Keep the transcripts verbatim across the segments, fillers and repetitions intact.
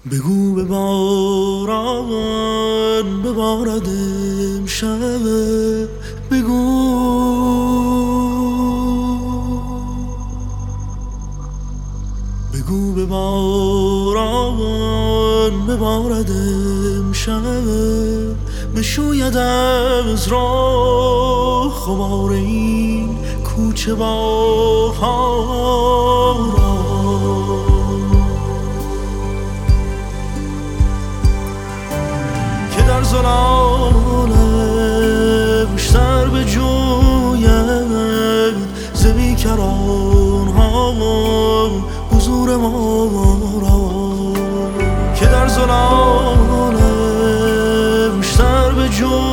بگو به باران ببارد امشب، بگو بگو به باران ببارد امشب، بشوید از راه خمار این کوچه باها را، که در ظلالش سر به جوید ز بیکران ها حضور ما را، که در ظلالش سر به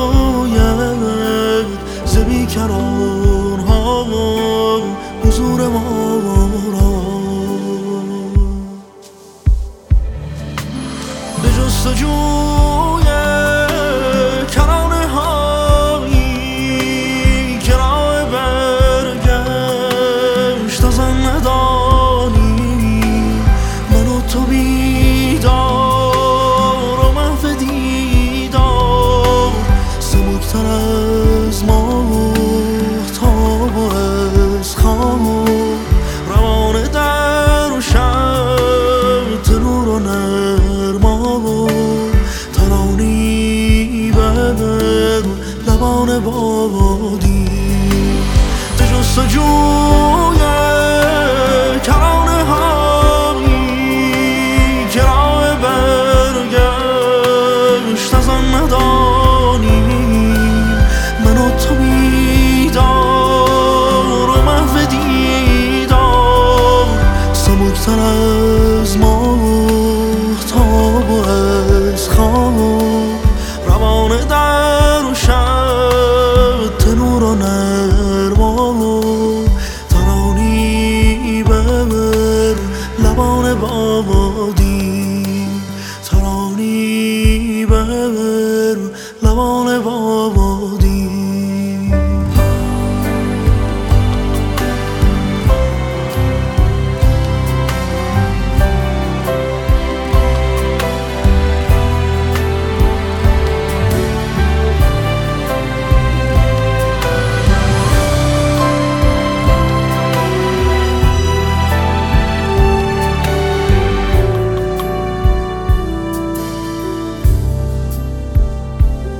جوید ز بیکران ها حضور ما را، به جستجوی کرانه هایی که راه برگشت از آن ندانی، من و تو بیدار و محو دیدار، سبکتر از ماهتاب و از خواب، روانه در و شب تنور و نرما و ترانی بر لبان بادی، به جستجوی کرانه هایی که راه برگشت از آن ندانی، من و تو بیدار و محو دیدار، سبکتر از ماهتاب